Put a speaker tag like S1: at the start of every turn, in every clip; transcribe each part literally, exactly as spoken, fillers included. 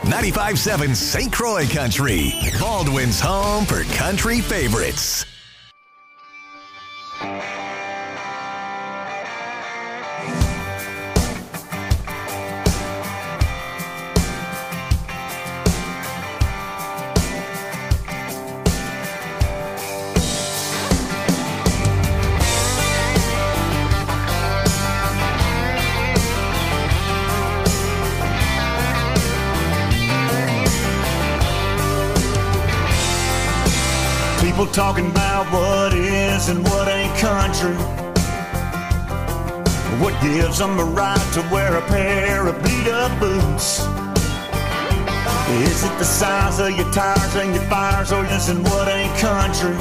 S1: ninety-five point seven Saint Croix Country, Baldwin's home for country favorites.
S2: People talking about what is and what ain't country. What gives them the right to wear a pair of beat-up boots? Is it the size of your tires and your fires, or is it what ain't country?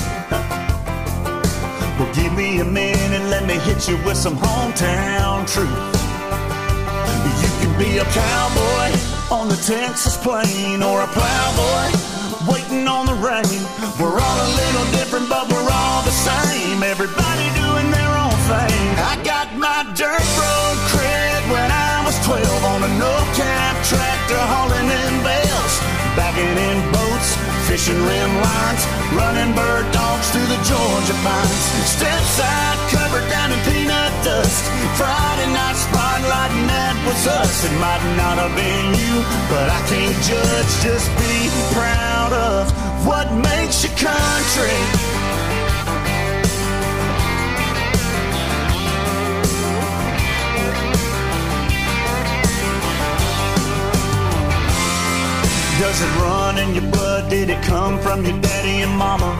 S2: Well, give me a minute, let me hit you with some hometown truth. You can be a cowboy on the Texas plain, or a plowboy waiting on the rain. We're all a little different, but we're all the same. Everybody doing their own thing. I got my dirt road cred when I was twelve on a no-cap tractor hauling in bales, bagging in boats, fishing rim lines, running bird dogs through the Georgia pines. Step side covered down in peanut dust. Friday night spotlight, and that was us. It might not have been you, but I can't judge. Just be proud of what makes you country. Does it run in your blood? Did it come from your daddy and mama?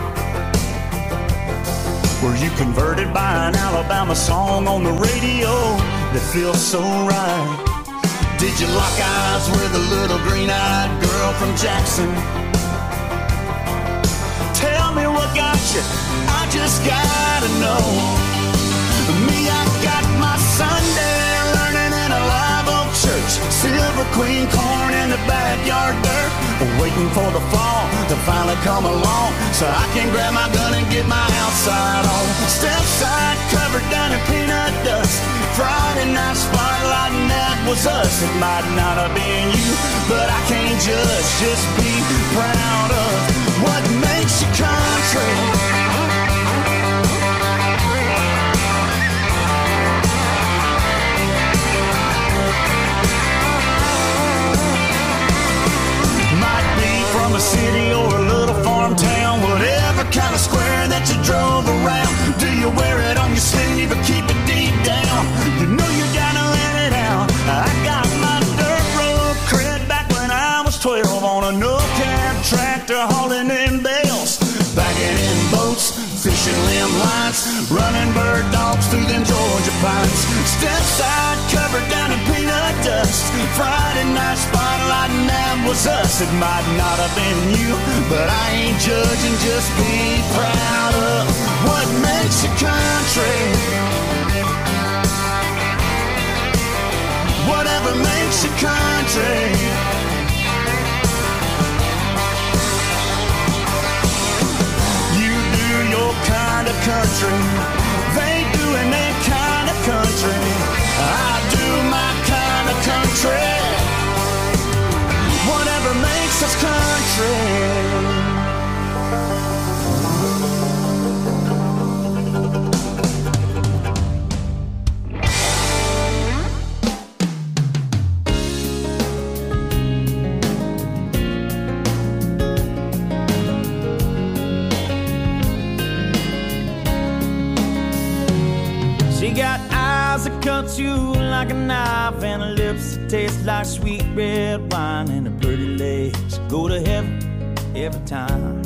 S2: Were you converted by an Alabama song on the radio that feels so right? Did you lock eyes with a little green-eyed girl from Jackson? Tell me what got you, I just gotta know. Me, I got my Sunday learning in a live oak church. Silver Queen corn in the backyard dirt, waiting for the fall to finally come along, so I can grab my gun and get my outside on. Step side covered down in peanut dust. Friday night spotlight, and that was us. It might not have been you, but I can't judge. Just be proud of what makes you country. From a city or a little farm town, whatever kind of square that you drove around. Do you wear it on your sleeve or keep it deep down? You know you gotta let it out. I got my dirt road cred back when I was twelve on a no-cab tractor hauling in bales, bagging in boats, fishing limb lines, running bird dogs through them Georgia pines. Step side covered down in peanut dust. Friday night spotlight, and that was us. It might not have been you, but I ain't judging. Just be proud of what makes you country. Whatever makes you country. You do your kind of country, they doing their kind of country. I do my kind of country. Whatever makes us country.
S3: She got eyes that cut you like a knife, and her lips that taste like sweet red wine, and her pretty legs go to heaven every time.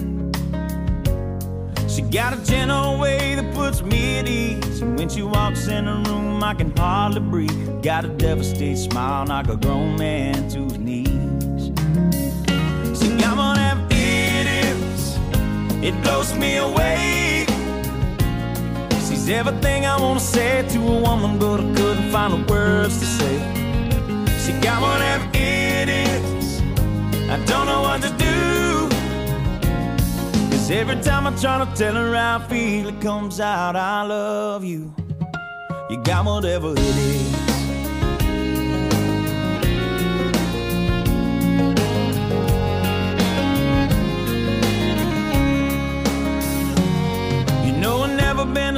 S3: She got a gentle way that puts me at ease, and when she walks in the room I can hardly breathe. Got a devastated smile, knock a grown man to his knees. She got whatever it is, it blows me away. She's everything I wanna say to a woman, but I couldn't find the words to say. She got whatever it is, I don't know what to do. Cause every time I try to tell her how I feel, it comes out, I love you. You got whatever it is.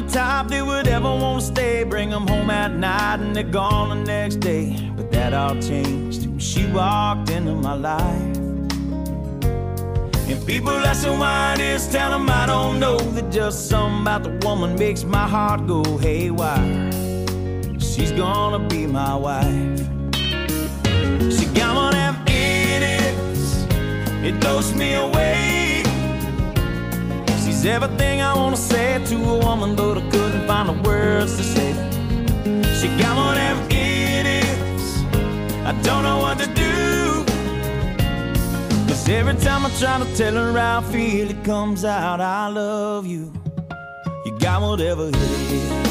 S3: top that would ever want to stay. Bring them home at night and they're gone the next day. But that all changed when she walked into my life. And people ask me why this town, them I don't know. That just something about the woman makes my heart go haywire. She's gonna be my wife. She got one of them idiots, it blows me away. She's everything I wanna say to a woman, but I couldn't find the words to say. She got one of them idiots, I don't know what to do. Cause every time I try to tell her how I feel, it comes out, I love you. You got whatever it is.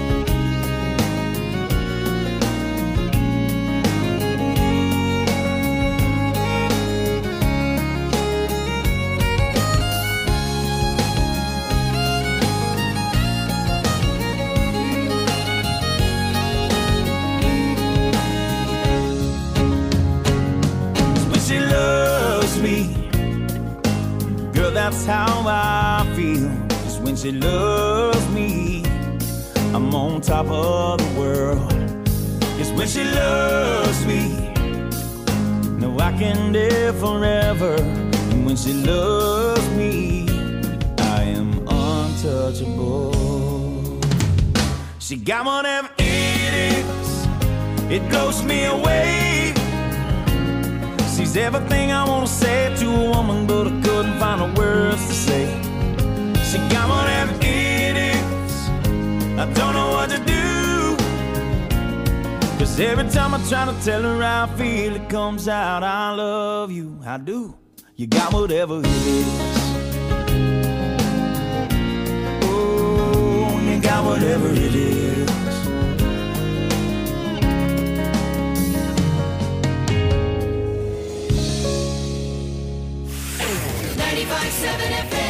S3: That's how I feel. Just when she loves me, I'm on top of the world. Just when she loves me, no, I can live forever. And when she loves me, I am untouchable. She got one of them idiots, it blows me away. She's everything I wanna say to a woman, but I couldn't find the words to say. She got one of them idiots, I don't know what to do. Cause every time I try to tell her how I feel, it comes out, I love you, I do. You got whatever it is. Oh, you got whatever it is.
S4: ninety-five point seven F M.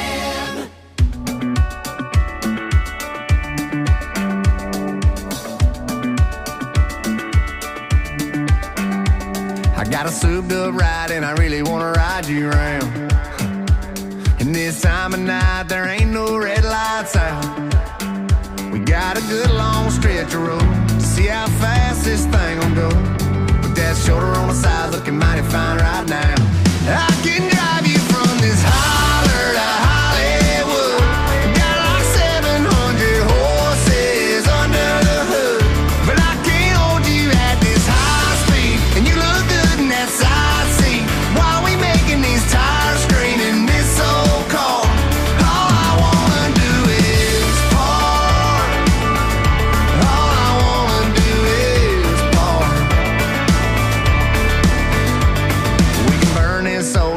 S5: I got a souped up ride and I really wanna ride you around. And this time of night there ain't no red lights out. We got a good long stretch of road to see how fast this thing will go. With that shoulder on the side looking mighty fine right now. I can drive you from this holler to Hollywood. Got like seven hundred horses under the hood. But I can't hold you at this high speed. And you look good in that side seat. While we making these tires scream in this old car. All I wanna do is park. All I wanna do is park. We can burn this old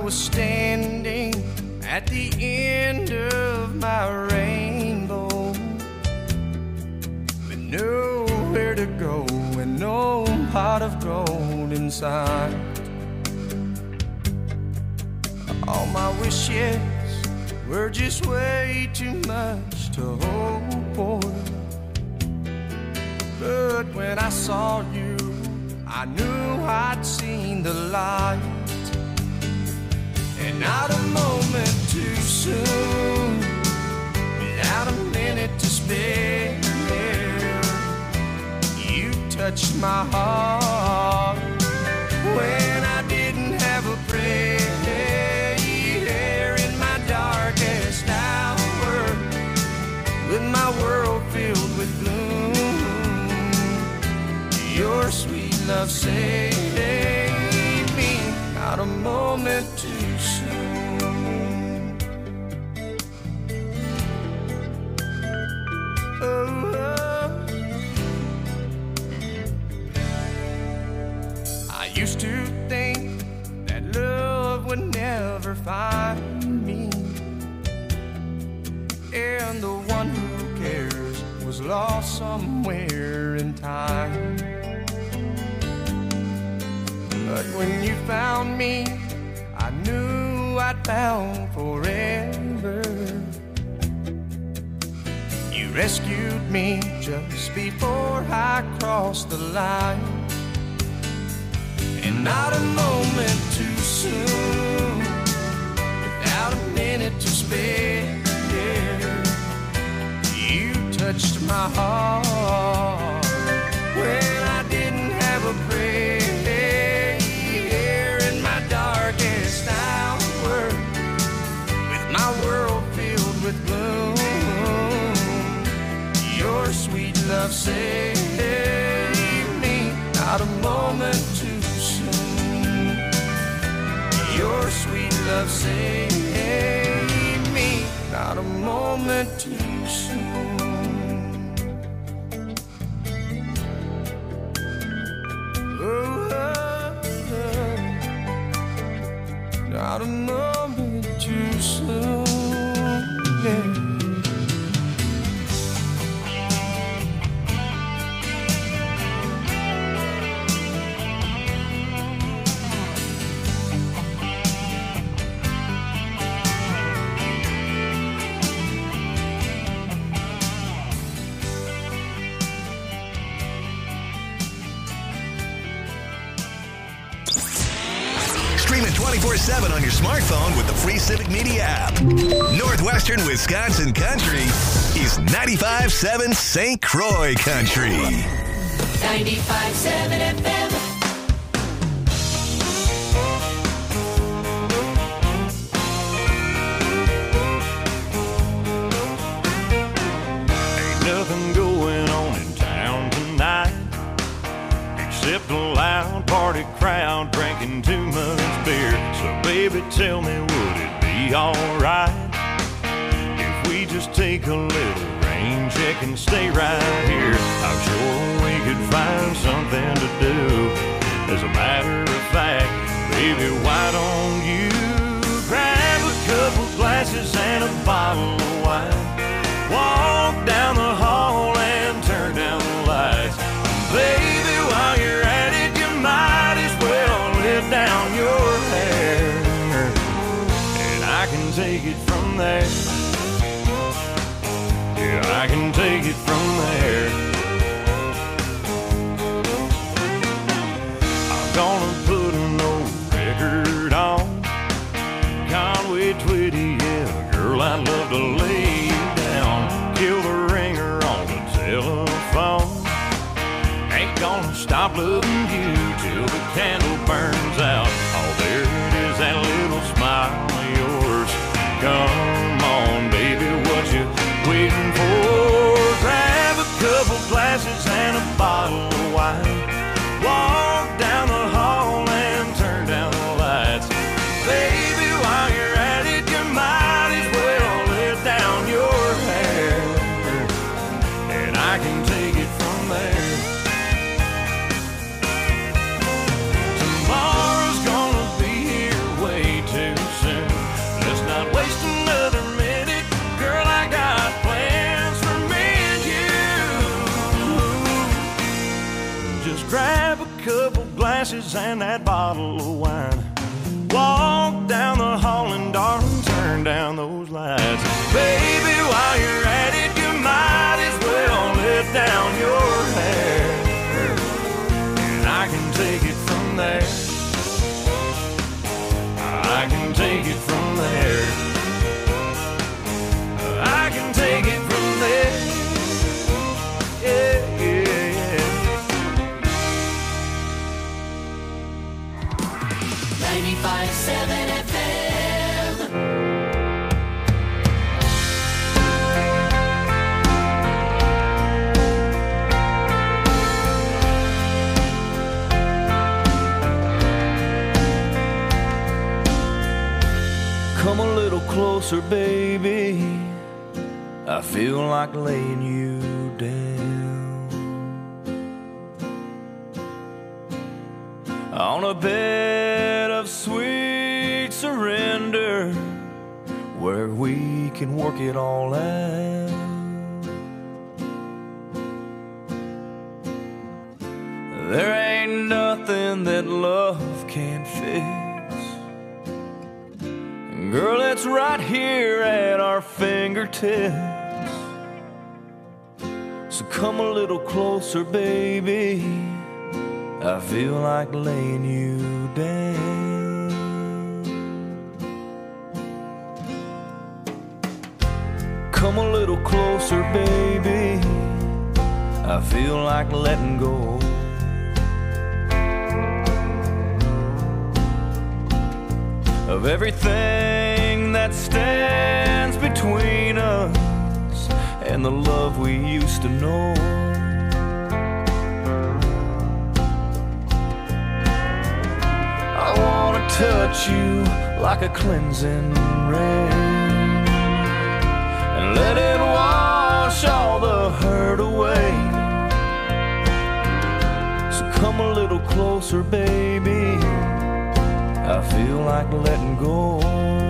S5: was standing at the end of my rainbow, with nowhere to go and no pot of gold inside. All my wishes were just way too much to hope for. But when I saw you, I knew I'd seen the light. And not a moment too soon, without a minute to spare, you touched my heart when I didn't have a prayer. In my darkest hour, with my world filled with gloom, your sweet love saved me. Not a moment too soon. Oh, oh. I used to think that love would never find me, and the one who cares was lost somewhere in time. But when you found me, I knew I'd found forever. You rescued me just before I crossed the line. And not a moment too soon, without a minute to spare, you touched my heart when I didn't have a prayer. In my darkest hour, with my world filled with gloom, your sweet love saved me. Not a moment too soon, your sweet love saved me. Not a moment too soon. Oh, oh, oh. Not a moment too soon, yeah.
S1: twenty-four seven on your smartphone with the free Civic Media app. Northwestern Wisconsin Country is ninety-five seven Saint Croix Country.
S4: ninety-five seven F M.
S3: Ain't nothing going on in town tonight except a loud party crowd drinking too much beer. So baby, tell me, would it be alright if we just take a little rain check and stay right here? I'm sure we could find something to do. As a matter of fact, baby, why don't you grab a couple glasses and a bottle of wine, walk down the hall and turn down the lights. Baby, while you're at it, you might as well let down your hair, and I can take it from there. Yeah, I can take it from there. I'm gonna put an old record on Conway Twitty, yeah, girl, I'd love to lay you down. Kill the ringer on the telephone. Ain't gonna stop loving you till the candle burns out. Oh, there it is, that little smile of yours. Come on, baby, what you waiting for? Grab a couple glasses and a bottle of wine, walk down the hall and turn down the lights. Baby, while you're at it, you might as well let down your hair, and I can take it from there. Tomorrow's gonna be
S2: grab a couple glasses and that bottle of wine. Walk down the hall and darling, turn down those lights. Baby, while you're at it, you might as well let down your hair, and I can take it from there. I can take it from there. I can take it from there. Yeah, yeah, yeah.
S4: ninety-five seven F M.
S3: Come a little closer, baby. I feel like laying you down on a bed of sweet surrender, where we can work it all out. There ain't nothing that love can't fix. Girl, it's right here at our fingertips. So come a little closer, baby. I feel like laying you down. Come a little closer, baby. I feel like letting go of everything that stands between us and the love we used to know. I wanna touch you like a cleansing rain and let it wash all the hurt away. So come a little closer, baby. I feel like letting go.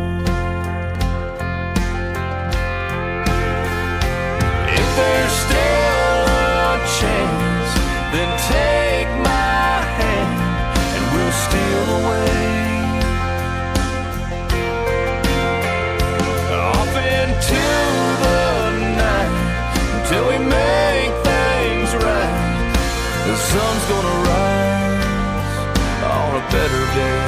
S3: If there's still a chance, then take my hand and we'll steal away off into the night until we make things right. The sun's gonna rise on a better day.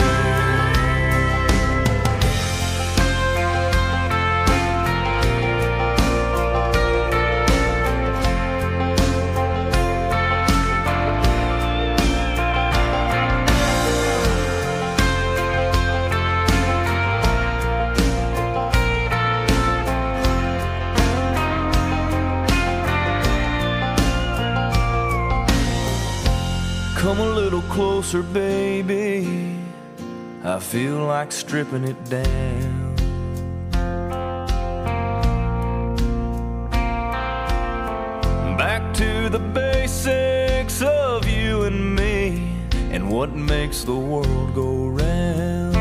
S3: Come a little closer, baby. I feel like stripping it down. Back to the basics of you and me and what makes the world go round.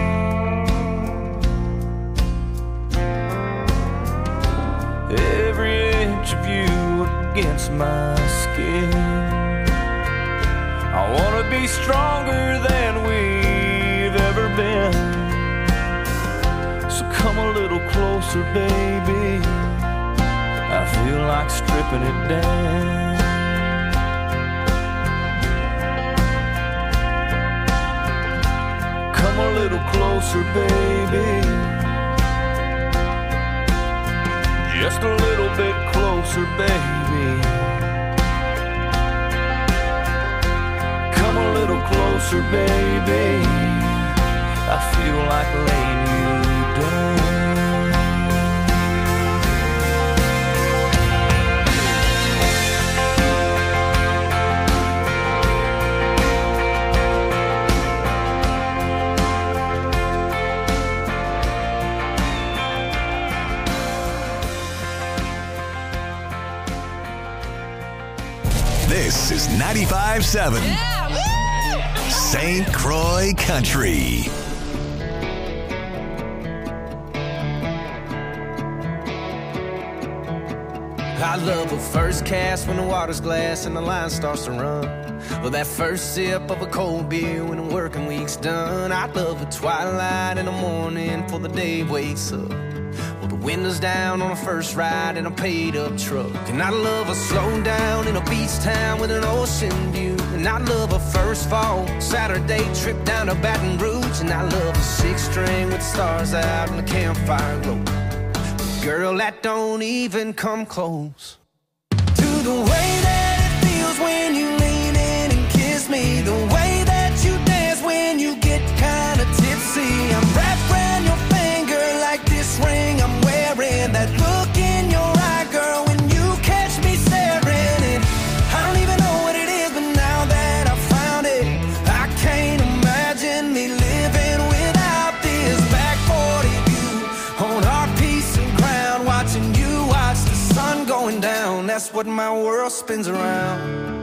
S3: Every inch of you against my skin. I wanna be stronger than we've ever been. So come a little closer, baby. I feel like stripping it down. Come a little closer, baby. Just a little bit closer, baby. Come a little closer, baby. I feel like laying you down.
S1: This is ninety-five seven Saint Croix Country.
S6: I love a first cast when the water's glass and the line starts to run. Well, that first sip of a cold beer when the working week's done. I love a twilight in the morning before the day wakes up. Well, the windows down on a first ride in a paid-up truck. And I love a slow down in a beach town with an ocean view. And I love a first fall Saturday trip down to Baton Rouge. And I love a six-string with stars out and a campfire glow. But girl, that don't even come close to the way that it feels when you lean in and kiss me. The way that you dance when you get kinda tipsy. I'm wrapped around your finger like this ring I'm wearing. That look in your eye, girl, when you catch me staring. And I don't even know what it is, but now that I found it, I can't imagine me living without this. Back forty view on our piece of ground, watching you watch the sun going down. That's what my world spins around.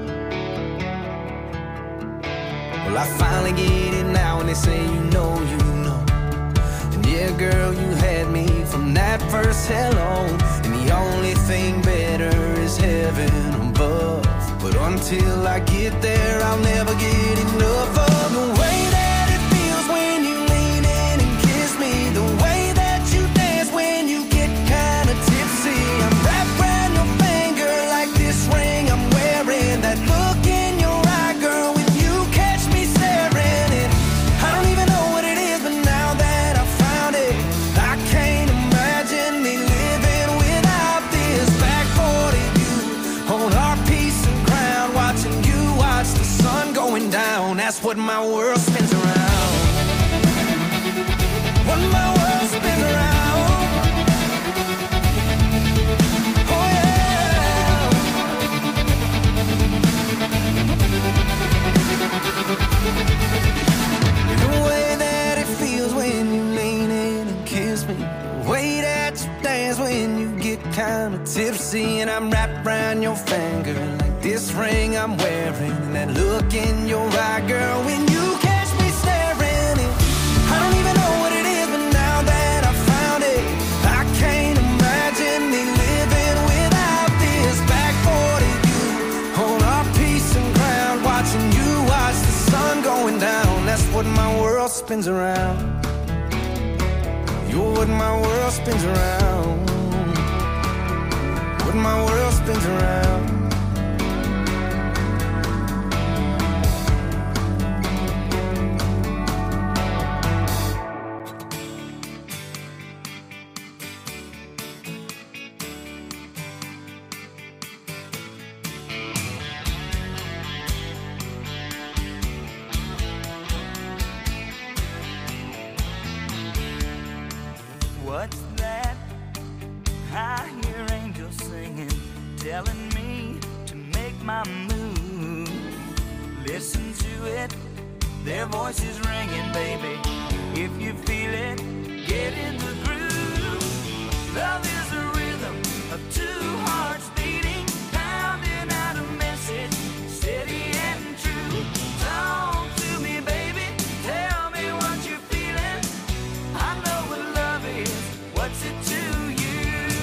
S6: Well, I finally get it now when they say you know, you know. And yeah, girl, you had me from that first hello. And the only thing better is heaven above. But until I get there, I'll never get enough of the way that it feels when you lean in and kiss me. The way that you dance when you get kinda tipsy. I'm wrapped around your finger like this ring I'm wearing. That look in your eye, girl, when you catch me staring. And I don't even know what it is, but now that I found it, I can't imagine me living without this. Back forty view on our piece of ground, watching you watch the sun going down. That's what my world spins around. What my world spins around. Oh yeah. The way that it feels when you lean in and kiss me. The way that you dance when you get kinda tipsy. And I'm wrapped around your finger like this ring I'm wearing. And that look in your eye, girl, when you catch me staring. And I don't even know what it is, but now that I found it, I can't imagine me living without this. Back forty view on our piece of ground, watching you watch the sun going down. That's what my world spins around. You're what my world spins around. What my world spins around.
S3: What's that? I hear angels singing, telling me to make my move. Listen to it, their voices ringing, baby. If you feel it, get in the groove. Love is a rhythm of two hearts beating, pounding out a message, steady and true. Talk to me, baby, tell me what you're feeling. I know what love is, what's it to you?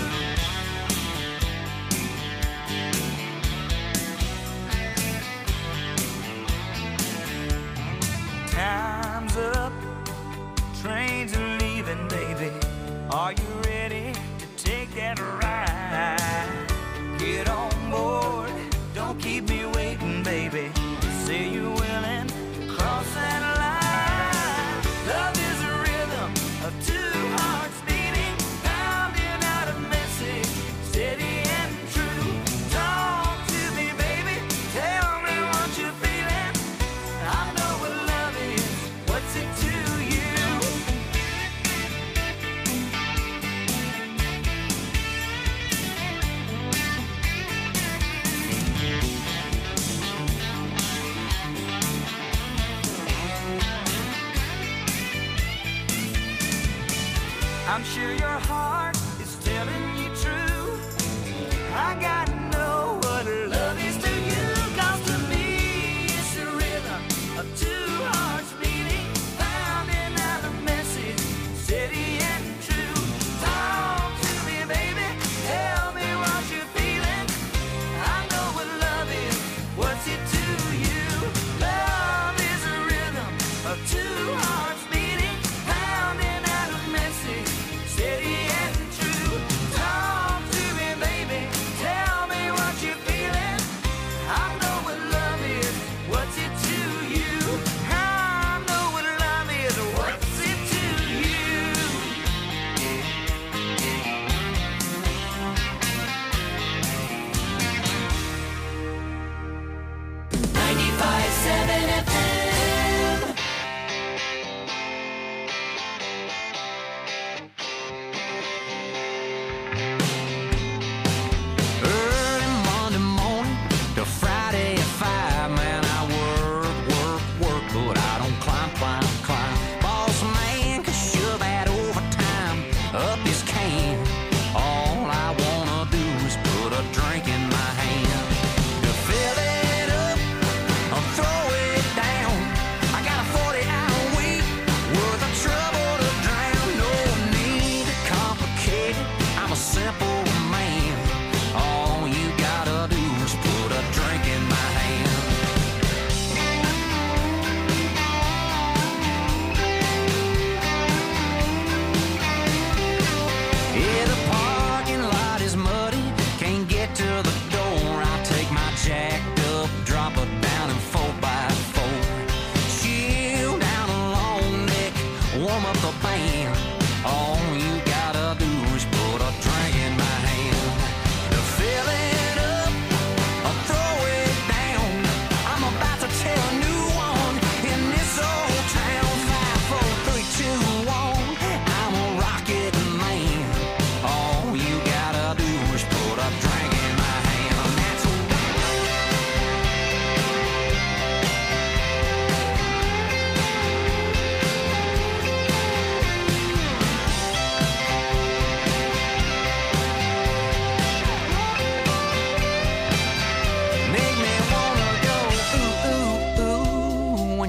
S3: Time's up, trains are leaving, baby. Are you ready to take that ride? Get on board, don't keep me waiting, baby. Say you're willing to cross that line. Love is a rhythm of two hearts beating, pounding out a message, steady and true. Talk to me, baby, tell me what you're feeling. I know what love is, what's it to you? I'm sure your heart is telling you true. I gotta know what love is to you. 'Cause to me it's a rhythm of two hearts beating, pounding out a message, steady and true. Talk to me, baby, tell me what you're feeling. I know what love is, what's it to you?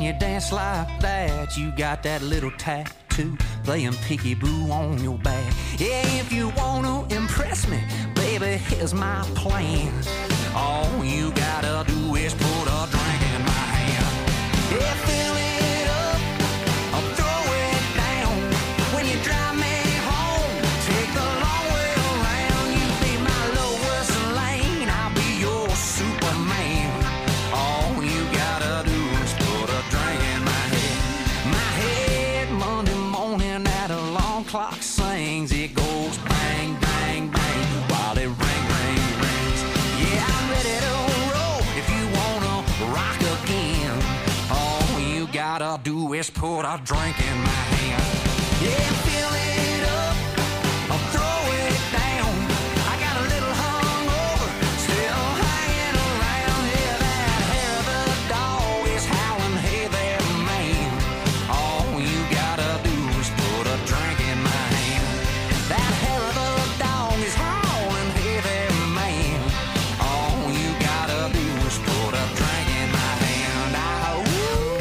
S7: you dance like that, you got that little tattoo playing peekaboo on your back. Yeah, if you wanna impress me, baby, here's my plan. All you gotta do is put a drink in my hand. Yeah, fill it up, I'll throw it down. When you drive me home, take the long way around. You be my Lois Lane, I'll be your Superman. All you gotta do is put a drink in my head. My head Monday morning at alarm clock sings. It goes bang, bang, bang while it ring, ring, rings. Yeah, I'm ready to roll if you wanna rock again. All you gotta do is put a drink in my hand. Yeah, fill it up, I'll throw it down. I got a little hungover, still hanging around. Yeah, that hair of the dog is howling, hey there, man. All you gotta do is put a drink in my hand. That hair of the dog is howling, hey there, man. All you gotta do is put a drink in my hand. Ah, ooh,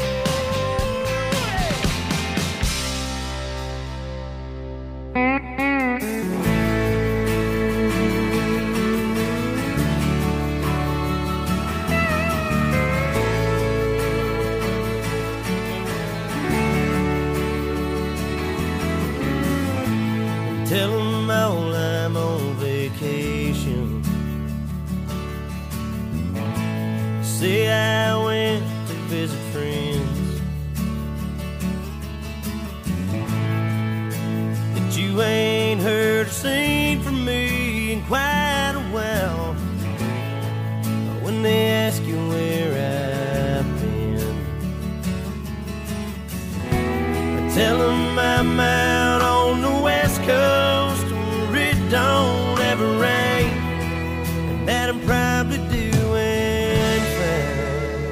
S8: Tell them all I'm on vacation. Say I went to visit friends. That you ain't heard or seen from me in quite a while. When they ask you where I've been, tell them I'm out on the west coast where it don't ever rain, and that I'm probably doing fine.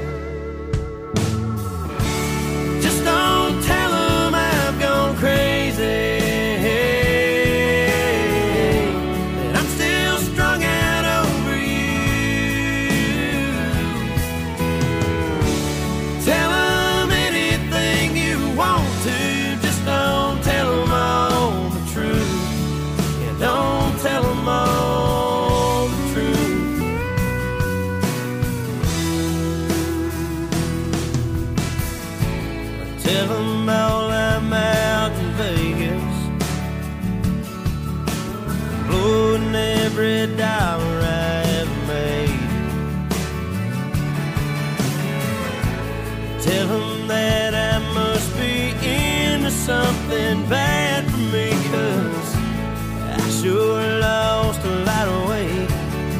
S8: Just don't tell them I've gone crazy, that I'm still strung out over you. Tell them anything you want to, just don't tell them all the truth. Yeah, don't tell them all the truth. Tell them all I'm out in Vegas, blowing every dollar I've made. Tell them that I must be into something bad for me, 'cause I sure lost a lot of weight.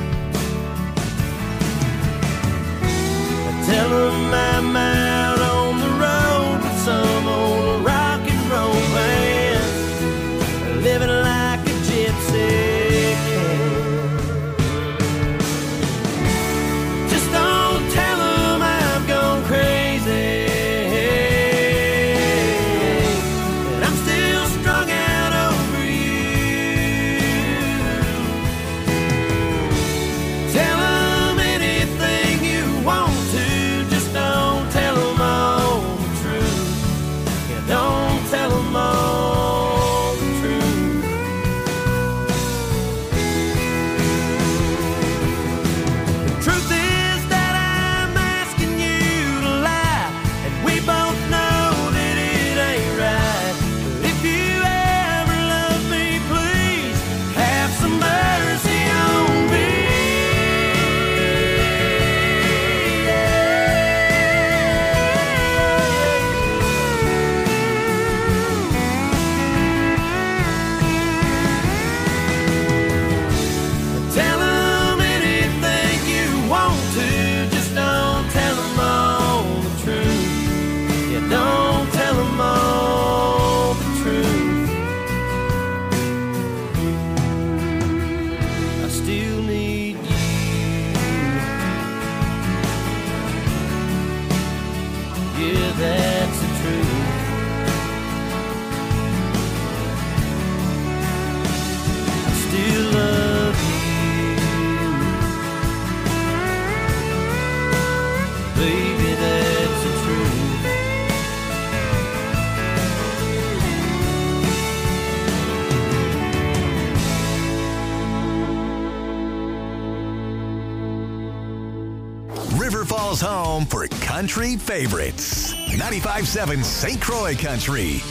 S8: Tell them I'm out on the road with some old rock and roll band, living like a gypsy can. Just don't tell them I've gone crazy, that I'm still strung out over you. Tell them anything you want to, just don't tell
S1: Nashville's home for country favorites. ninety-five point seven Saint Croix Country.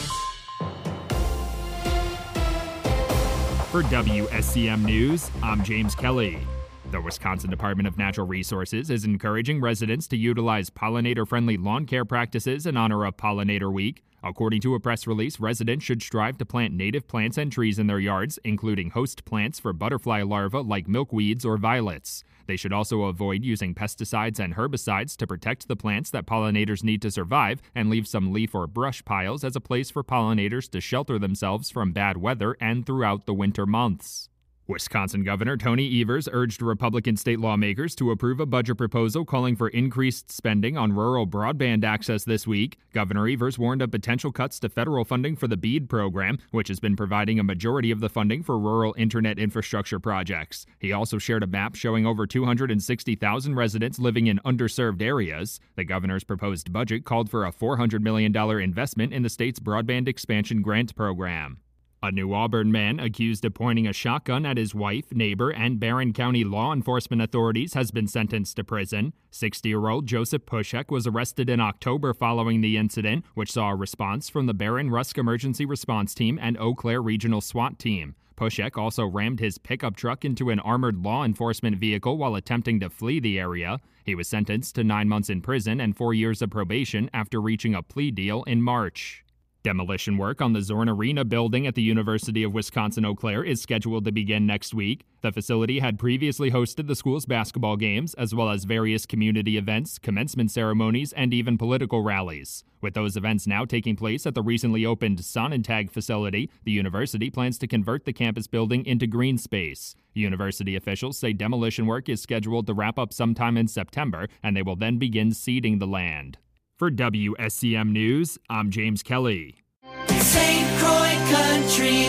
S9: For W S C M News, I'm James Kelly. The Wisconsin Department of Natural Resources is encouraging residents to utilize pollinator-friendly lawn care practices in honor of Pollinator Week. According to a press release, residents should strive to plant native plants and trees in their yards, including host plants for butterfly larvae like milkweeds or violets. They should also avoid using pesticides and herbicides to protect the plants that pollinators need to survive, and leave some leaf or brush piles as a place for pollinators to shelter themselves from bad weather and throughout the winter months. Wisconsin Governor Tony Evers urged Republican state lawmakers to approve a budget proposal calling for increased spending on rural broadband access this week. Governor Evers warned of potential cuts to federal funding for the BEAD program, which has been providing a majority of the funding for rural internet infrastructure projects. He also shared a map showing over two hundred sixty thousand residents living in underserved areas. The governor's proposed budget called for a four hundred million dollars investment in the state's broadband expansion grant program. A New Auburn man accused of pointing a shotgun at his wife, neighbor, and Barron County law enforcement authorities has been sentenced to prison. sixty-year-old Joseph Pushek was arrested in October following the incident, which saw a response from the Barron Rusk Emergency Response Team and Eau Claire Regional SWAT Team. Pushek also rammed his pickup truck into an armored law enforcement vehicle while attempting to flee the area. He was sentenced to nine months in prison and four years of probation after reaching a plea deal in March. Demolition work on the Zorn Arena building at the University of Wisconsin-Eau Claire is scheduled to begin next week. The facility had previously hosted the school's basketball games, as well as various community events, commencement ceremonies, and even political rallies. With those events now taking place at the recently opened Sonnentag facility, the university plans to convert the campus building into green space. University officials say demolition work is scheduled to wrap up sometime in September, and they will then begin seeding the land. For W S C M News, I'm James Kelly.
S4: Saint Croix Country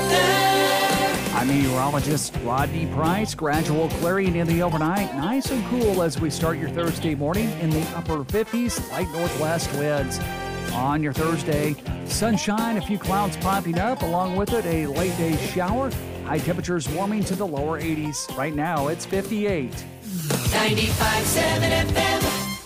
S4: weather.
S10: I'm meteorologist Rodney Price. Gradual clearing in the overnight. Nice and cool as we start your Thursday morning in the upper fifties. Light northwest winds. On your Thursday, sunshine, a few clouds popping up. Along with it, a late day shower. High temperatures warming to the lower eighties. Right now, it's fifty-eight.
S4: ninety-five point seven F M.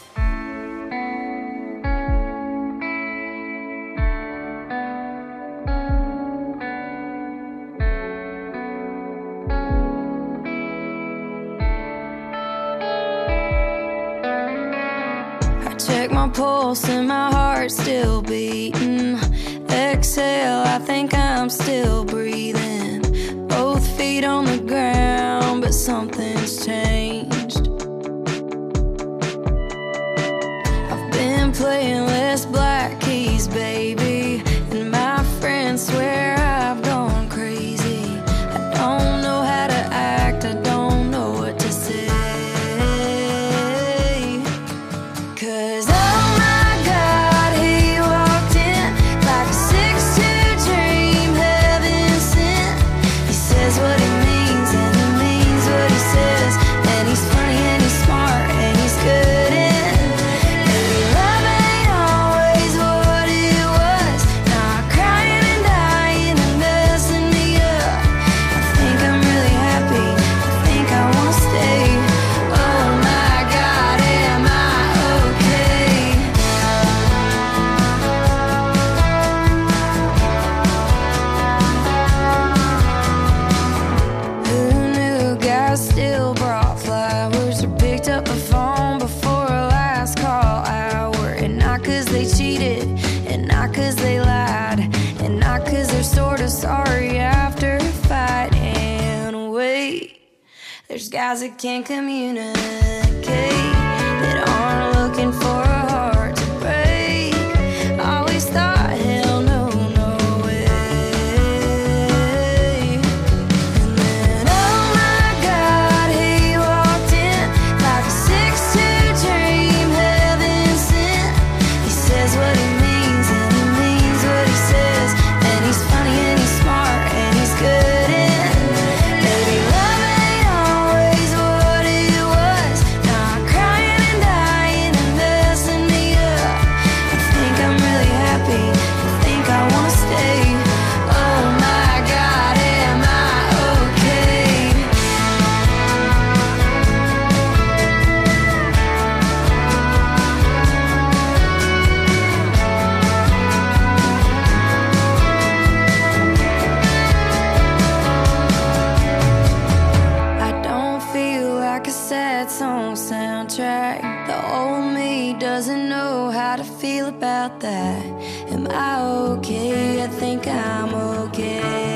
S11: Check my pulse and my heart's still beating. Exhale, I think I'm still breathing. Both feet on the ground, but something's changed. I've been playing less black keys, baby, and my friends swear I've gone crazy. I don't know how to act, I don't know what to say. Cause oh my God, he walked in like a six two dream, heaven sent. He says what he means and he means what he says. And he's funny and he's smart and he's good and maybe love ain't always what it was. Now I'm crying and dying and messing me up. I think I'm really happy, I think I won't stay. Oh my God, am I okay? Who knew guys still brought flowers or picked up the phone before a last call hour? And not cause they cheated, and not cause they lied, and not cause they're sorta sorry after a fight. And wait, there's guys that can't communicate, that aren't looking for a heart to break. Always thought, hell no, no way. And then, oh my God, he walked in like a six two dream, heaven sent. He says what he means and he means what he says. And he's funny and he's smart and he's good and maybe love ain't always what it was. Now I'm crying and dying and messing feel about that? Am I okay? I think I'm okay.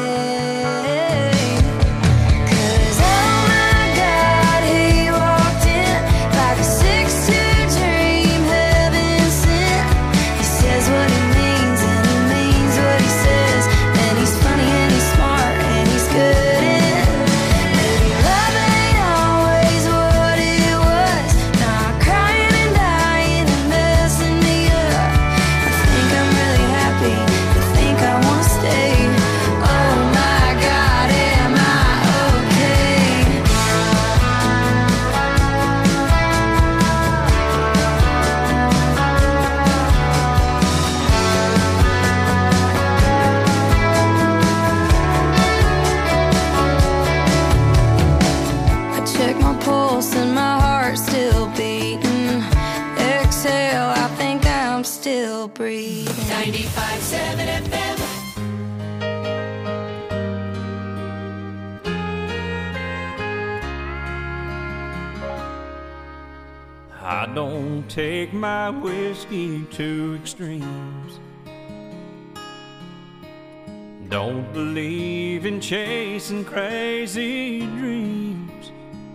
S4: ninety-five point seven F M.
S3: I don't take my whiskey to extremes. Don't believe in chasing crazy dreams.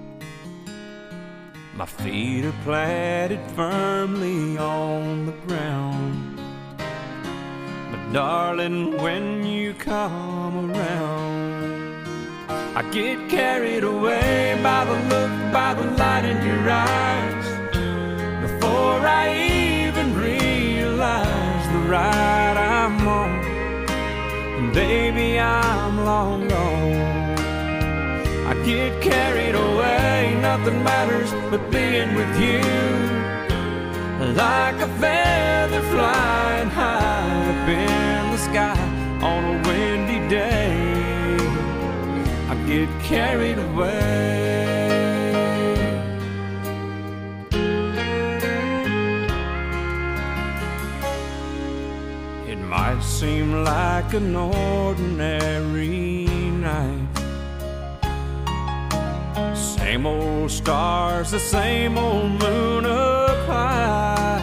S3: My feet are planted firmly on the ground. But darling, when you come around, I get carried away by the look, by the light in your eyes. Before I even realize the ride I'm on, and baby, I'm long gone. I get carried away, nothing matters but being with you. Like a feather flying high up in the sky on a windy day, I get carried away. It might seem like an ordinary night, same old stars, the same old moon up high.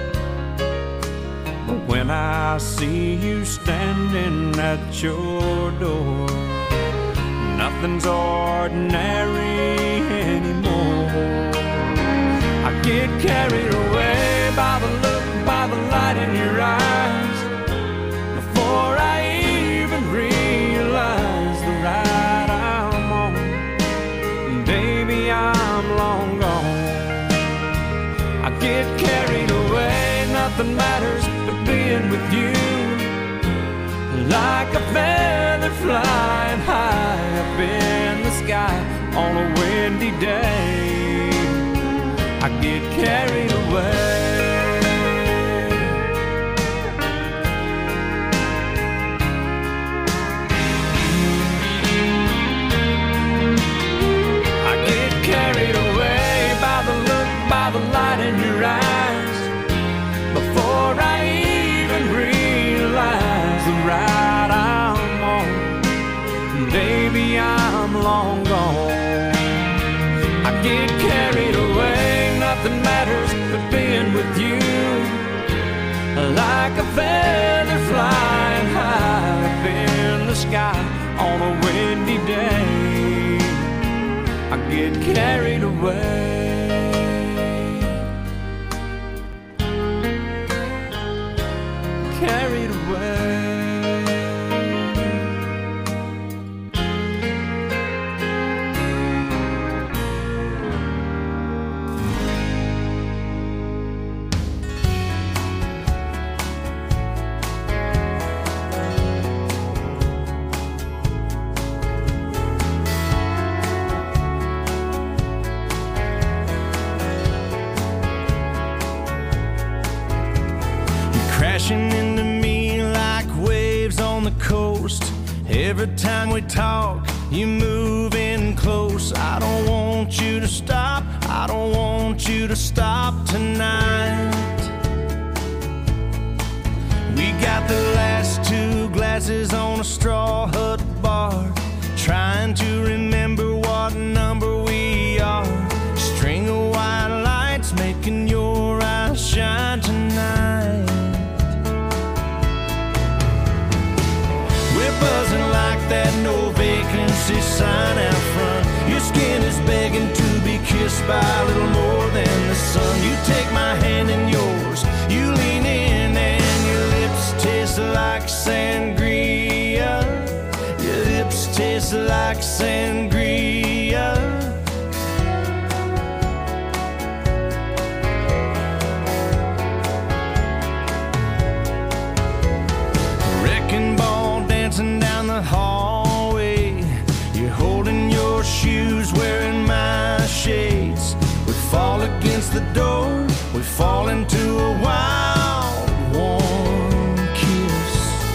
S3: But when I see you standing at your door, nothing's ordinary anymore. I get carried away by the look, by the light in your eyes. Before I even realize the ride I'm on, baby, I'm long gone. I get carried away, nothing matters but being with you. Like a feather flying high up in the sky on a windy day, I get carried away. Carried away by the look, by the light in your eyes. Before I even realize the ride I'm on, baby, I'm long gone. I get carried away, nothing matters but being with you. Like a feather flying high up in the sky on a windy day, I get carried away. Carried away.
S8: Crashing into me like waves on the coast. Every time we talk, you move in close. I don't want you to stop, I don't want you to stop tonight. We got the last two glasses on a straw hut bar, trying to remember what number we are. String of white lights making your eyes shine tonight. by a little more than the sun. You take my hand in yours, you lean in, and your lips taste like sangria. Your lips taste like sangria. Wrecking ball dancing down the hallway. You're holding your shoes, wearing my shades. We fall against the door, we fall into a wild, warm kiss.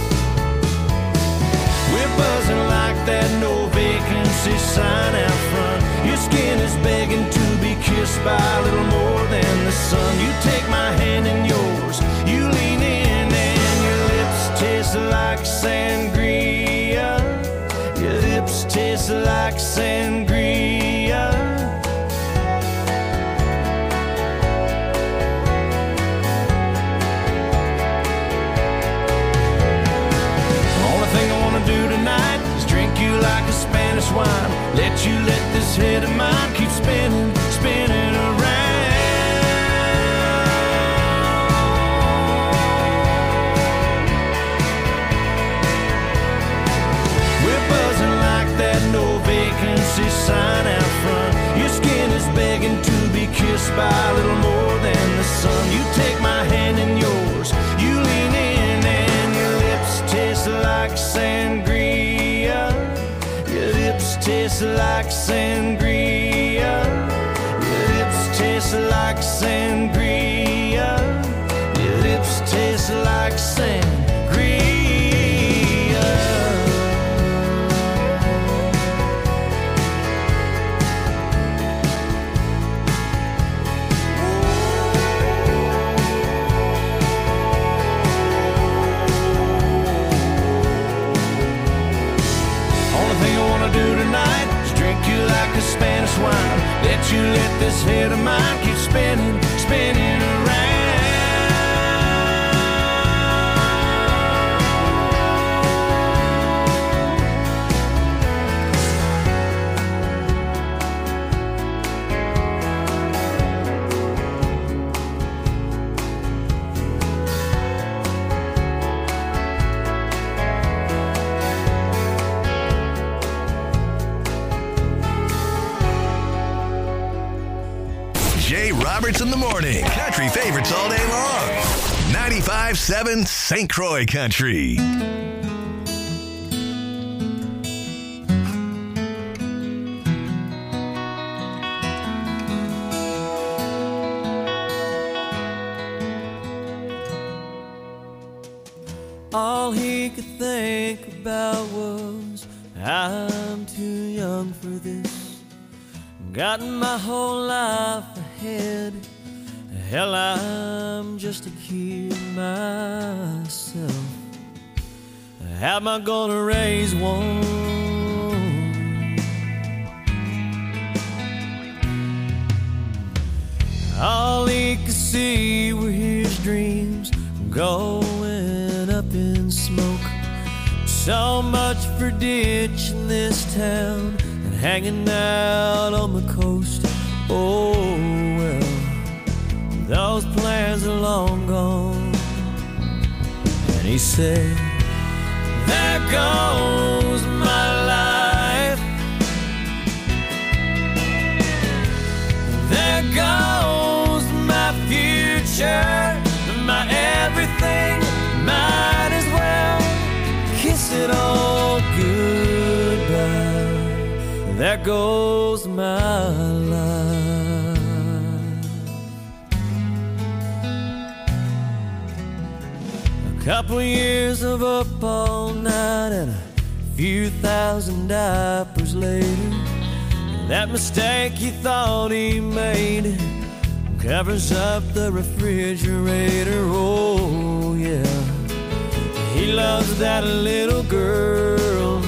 S8: We're buzzing like that no vacancy sign out front. Your skin is begging to be kissed by a little more than the sun. You take my hand in yours, you lean in, and your lips taste like sangria. Your lips taste like sangria. Only thing I wanna do tonight is drink you like a Spanish wine. Let you let this head of mine keep spinning, spinning around. That no vacancy sign out front. Your skin is begging to be kissed by a little more than the sun. You take my hand in yours, you lean in, and your lips taste like sangria. Your lips taste like sangria. Your lips taste like sangria. Your lips taste like sangria. Like a Spanish wine, let you let this head of mine keep spinning, spinning around.
S1: Roberts in the morning. Country favorites all day long. ninety-five seven Saint Croix Country.
S8: All he could think about was, I'm too young for this. Got my whole life ahead. Hell, I'm just a kid myself. How am I gonna raise one? All he could see were his dreams going up in smoke. So much for ditching this town and hanging out on the coast. Oh well, those plans are long gone. And he said, there goes my life. There goes my future, my everything. Might as well kiss it all goodbye. There goes my life. A couple years of up all night and a few thousand diapers later, that mistake he thought he made covers up the refrigerator. Oh yeah, he loves that little girl.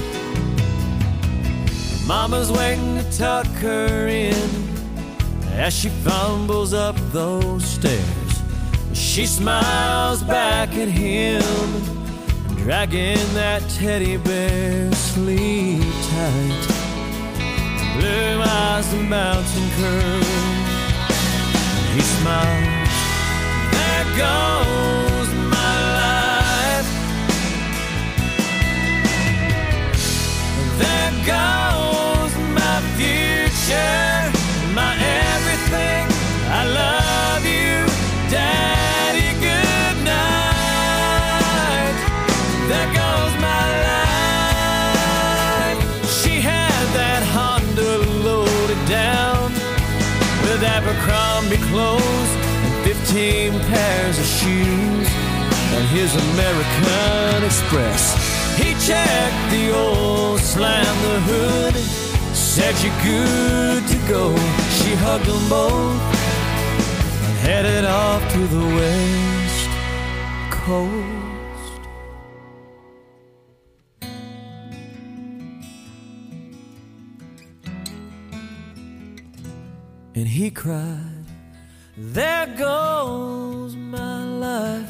S8: Mama's waiting to tuck her in as she fumbles up those stairs. She smiles back at him, dragging that teddy bear sleep tight. blue as the mountain curve. He smiles, there goes my life. There goes my future, my everything. I love you, Daddy, good night. There goes my life. She had that Honda loaded down with Abercrombie clothes and fifteen pairs of shoes and his American Express. He checked the oil, slammed the hood, said you're good to go. She hugged them both and headed off to the West Coast. And he cried, there goes my life.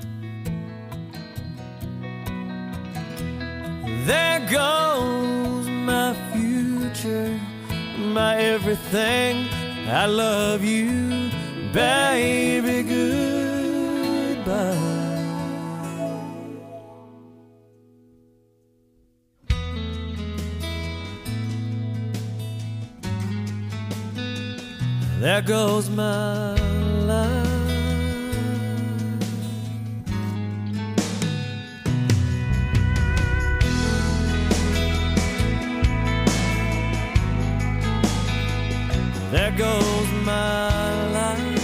S8: There goes my future, my everything. I love you, baby, goodbye. There goes my life. There goes my life.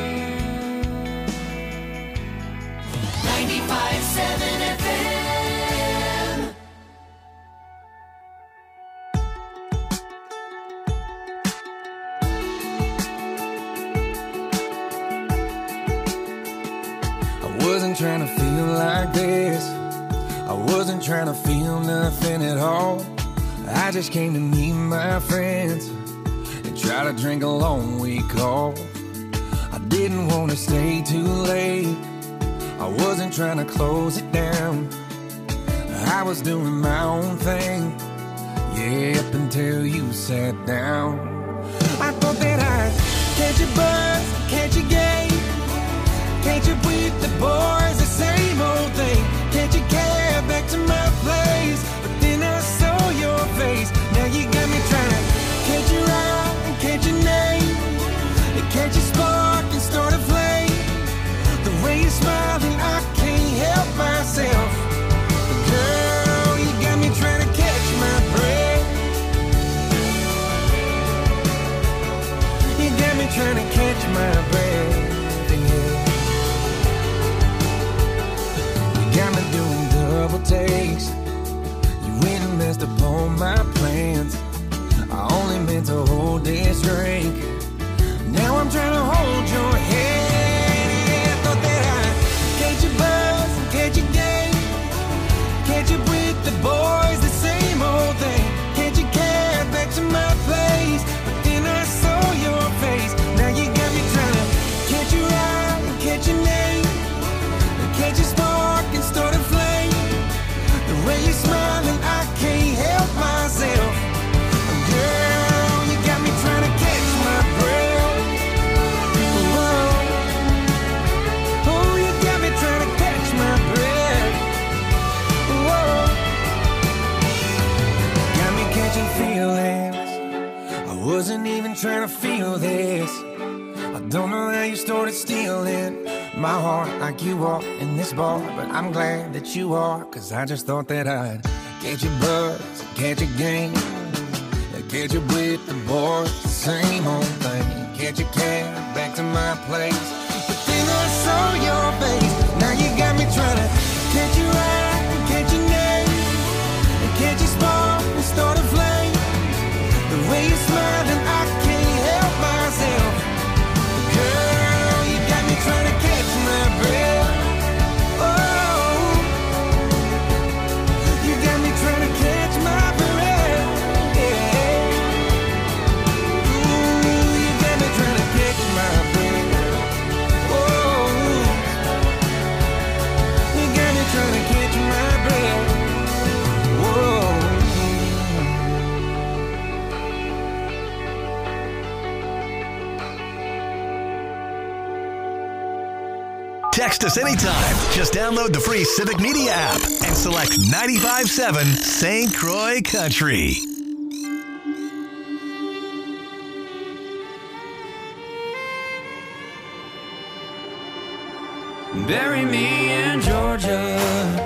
S4: ninety-five point seven F M.
S12: I wasn't trying to feel like this. I wasn't trying to feel nothing at all. I just came to meet my friends, try to drink a long week off. I didn't want to stay too late. I wasn't trying to close it down. I was doing my own thing, yeah, up until you sat down. I thought that I'd catch a buzz, catch a game, catch up with the boys, the same old thing. Catch a cab back to my place, but then I saw your face. Now you got me trying to catch your eye, catch your name, and catch a spark and start a flame. The way you're smiling, I can't help myself. Girl, you got me trying to catch my breath. You got me trying to catch my breath. Yeah. You got me doing double takes. You went and messed up all my plans. I only meant to hold this drink. Now I'm trying to hold your hand. Yeah, I thought that I'd catch a buzz and catch a game, catch up with the boys, the same old thing. Catch a cab back to my place, but then I saw your face. Now you got me trying to catch your eye and catch your name, and catch a spark and start a flame. The way you're smiling, I can't help myself. Girl, you got me trying to catch my breath. Whoa. Oh, you got me trying to catch my breath. Whoa. Got me catching feelings. I wasn't even trying to feel this. I don't know how you started stealing my heart like you are in this bar, but I'm glad that you are, cause I just thought that I'd catch a buzz, catch a game, catch up with the boys, the same old thing. Catch a cab back to my place, but then I saw your face. Now you got me trying to catch your eye and catch your name, and catch a spark and start a flame. The way you're smiling, I can't help myself. Girl, you got me trying to catch my breath. Oh, you got me trying to catch my breath. Yeah.
S1: Text us anytime. Just download the free Civic Media app and select ninety-five point seven Saint Croix Country.
S7: Bury me in Georgia.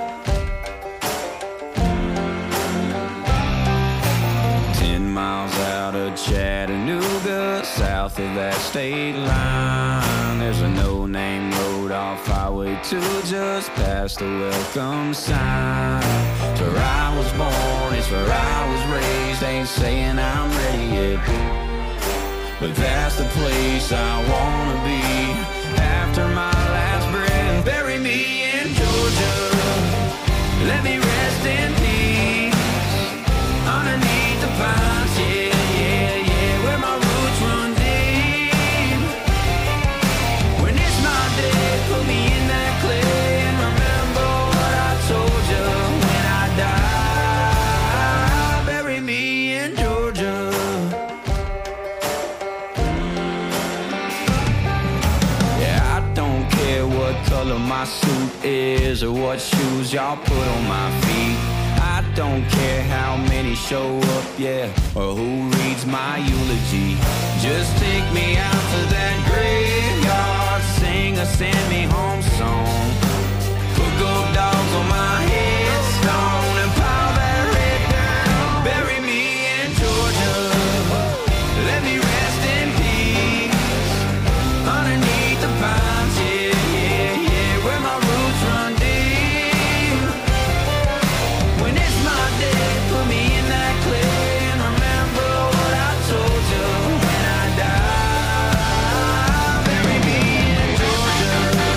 S7: Ten miles out of Chattanooga, south of that state line, there's a no-name road off Highway two, just past the welcome sign. It's where I was born, it's where I was raised. Ain't saying I'm ready yet, but that's the place I wanna be after my last breath. Bury me in Georgia, let me rest in peace underneath the pines, yeah, yeah, yeah, where my roots run deep. When it's my day, put me in that clay and remember what I told you when I die. Bury me in Georgia. Yeah, I don't care what color my suit is or what shoes y'all put on my feet. I don't care how many show up, yeah, or who reads my eulogy. Just take me out to that graveyard, sing a send me home song. Cook up dogs on my headstone and pile that red down. Bury me in Georgia, let me rest in peace underneath the pines, yeah, yeah, yeah, where my roots run deep. When it's my day, put me in that clay and remember what I told you when I die. Bury me in Georgia,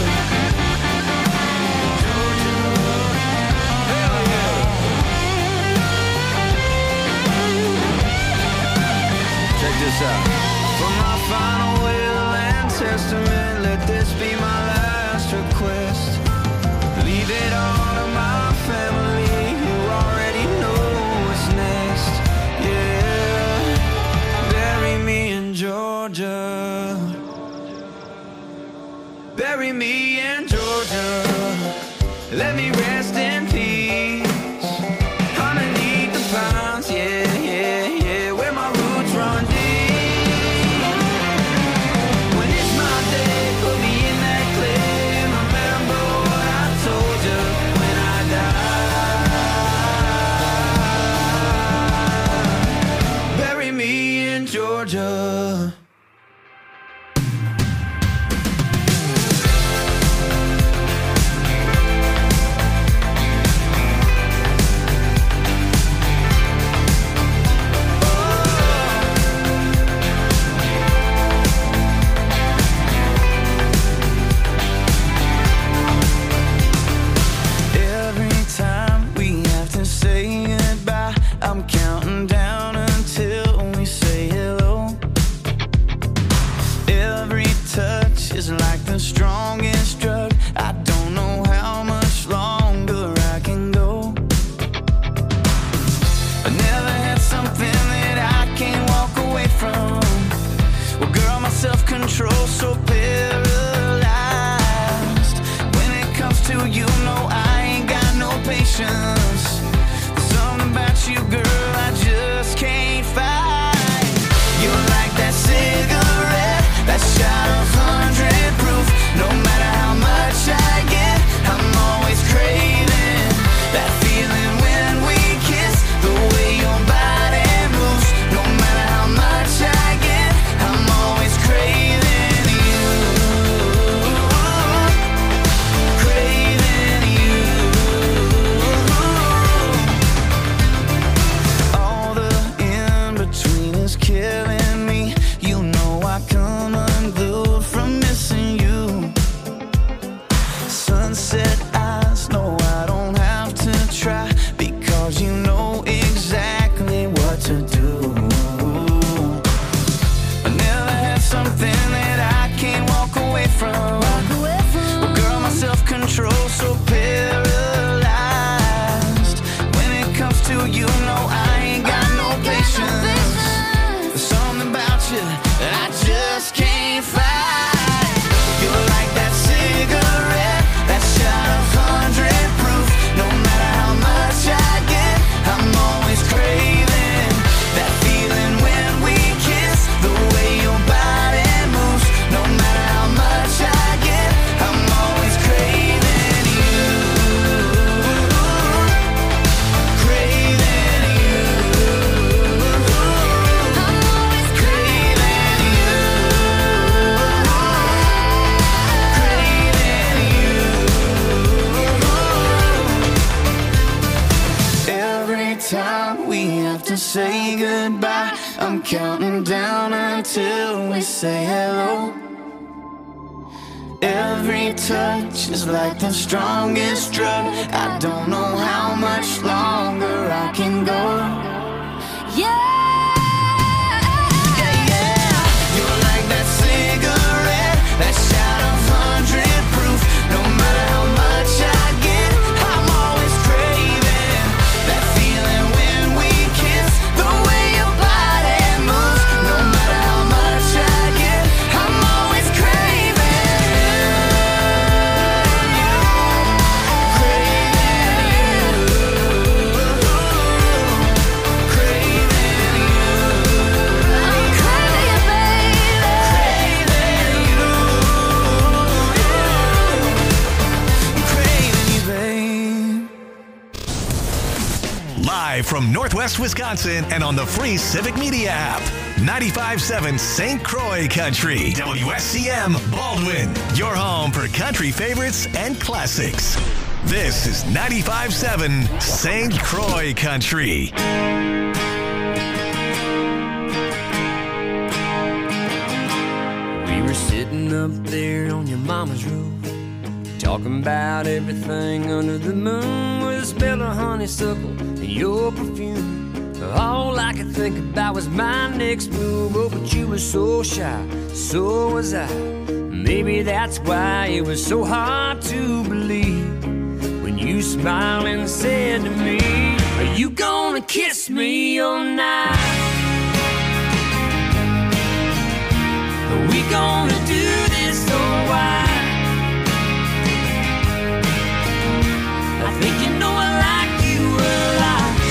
S7: Georgia, hell yeah. Check this out. For my final will and testament, let this be my last request. Leave it all to my family, you already know what's next. Yeah, bury me in Georgia. Bury me in Georgia. Let me rest in peace underneath the pines, yeah, yeah, yeah, where my roots run deep. When it's my day, put me in that clay and remember what I told you when I die. Bury me in Georgia. Every time we have to say goodbye, I'm counting down until we say hello. Every touch is like the strongest drug. I don't know how much longer I can go. I never had something that I can't walk away from. Well, girl, my self-control so paralyzed. When it comes to you, no, I ain't got no patience. There's something about you, girl, I just can't fight. You're like that cigarette, that shot of hundred proof. No matter how much I get, I'm always craving that feeling when we kiss. The way your body moves. No matter how much I get, I'm always craving you. Craving you. All the in-between is killing me. You know I come unglued from missing you. Sunset eyes, no, I don't have to try, because you know exactly what to do. I never had something that I can't walk away from. Well, girl, my self-control so paralyzed. When it comes to you, no, I ain't got no patience. There's something about you that I just can't fight. You're like that cigarette,
S13: say goodbye. I'm counting down until we say hello. Every touch is like the strongest drug. I don't know how much longer I can go.
S11: Yeah.
S13: That shot of hundred proof. No matter how much I get, I'm always craving that feeling when we kiss. The way your body moves. No matter how much I get, I'm always craving you. Craving you. Craving you. I'm craving you, baby.
S1: Live from Northwest Wisconsin and on the free Civic Media app. ninety-five point seven Saint Croix Country. W S C M Baldwin. Your home for country favorites and classics. This is ninety-five point seven Saint Croix Country.
S14: We were sitting up there on your mama's roof, talking about everything under the moon, with a smell of honeysuckle and your perfume. All I could think about was my next move. Oh, but you were so shy, so was I. Maybe that's why it was so hard to believe when you smiled and said to me, are you gonna kiss me all night? Are we gonna do